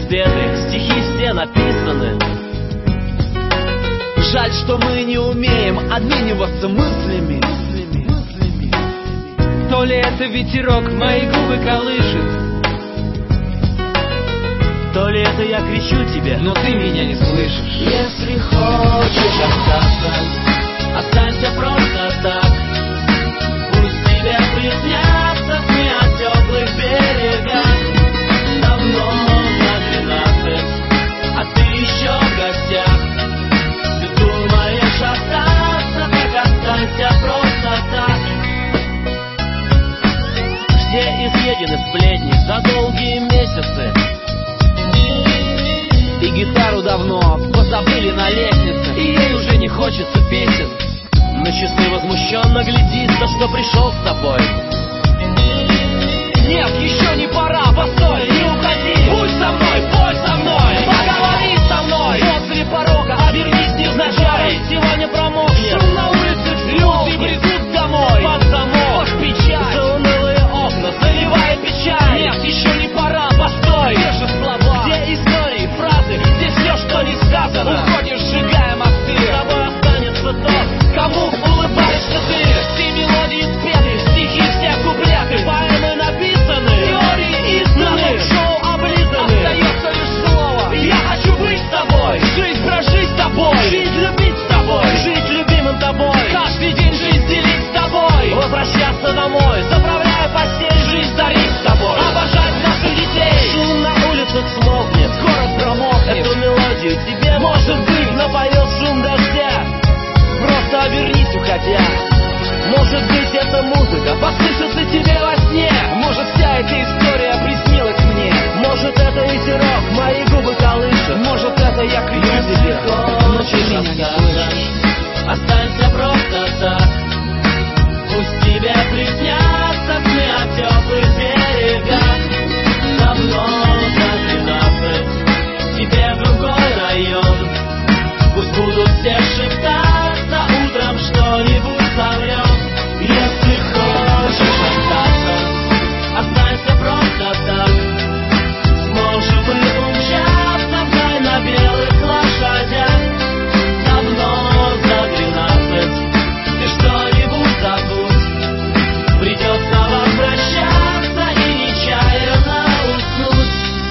разбиты, стихи все написаны. Жаль, что мы не умеем обмениваться мыслями. То ли это ветерок мои губы колышет, то ли это я кричу тебе, но ты меня не слышишь. Если хочешь остаться, останься просто так. Пусть тебе приснятся сны о теплых берегах. Давно за 12, а ты еще в гостях. Ты думаешь остаться, так останься просто так. Все изъедены сплетни за долгие месяцы, и гитару давно позабыли на лестнице, и ей уже не хочется песен. На часы возмущенно глядит то, что пришел с тобой. Нет, еще не пора, постой, не уходи. Будь со мной, пой со мной, поговори со мной. После порога обернись невзначай, сегодня промокнет. Шум на улице, люди бредут домой. Под замок, печаль, за унылые окна заливает печаль. Нет, еще не пора, постой, где же слова, где истории, фразы, где все, что не сказано. Уходишь, сжигая мосты, с тобой останется тот, кому улыбаешься ты. Все мелодии спеты, стихи все куплеты, поэмы написаны, теории изданы, шоу облизаны. Остается лишь слово: я хочу быть с тобой, жизнь прожить с тобой, жить, любить с тобой, жить любимым тобой, каждый день жизнь делить с тобой, возвращаться домой, заправляя постель, жизнь дарить с тобой, обожать наших детей. Шум на улицах смолкнет, город промокнет, эту мелодию тебе, может быть, напоет шум дождя. Просто обернись, уходя. Может быть, эта музыка послышится тебе во сне. Может, вся эта история приснилась мне. Может, это ветерок мои губы колышет. Может, это я кричу тебе, но ты меня не слышишь. Останься просто так. Пусть тебе приснятся сны о теплых берегах. Давно за 12, тебе в другой район. Пусть будут все шептаться, утром что-нибудь соврем. Если хочешь остаться, останься просто так. Сможем мы умчаться вдаль на белых лошадях. Давно за 12, ты что-нибудь забудь. Придется возвращаться и нечаянно уснуть.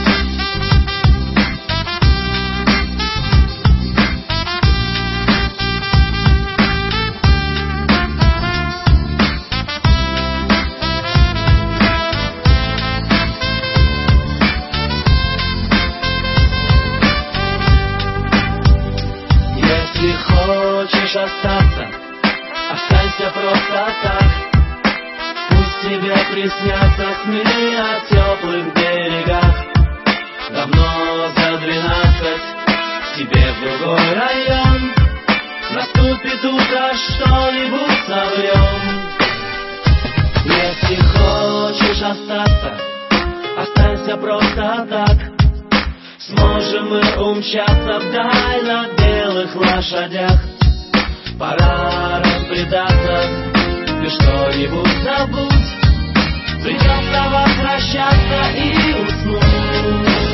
Если хочешь остаться, останься просто так. Пусть тебе приснятся сны о теплых берегах. Давно за 12, тебе в другой район. Наступит утро, что-нибудь соврем. Если хочешь остаться, останься просто так. Сможем мы умчаться вдаль на белых лошадях. Пора разбредаться, ты что-нибудь забудь. Придется возвращаться и уснуть.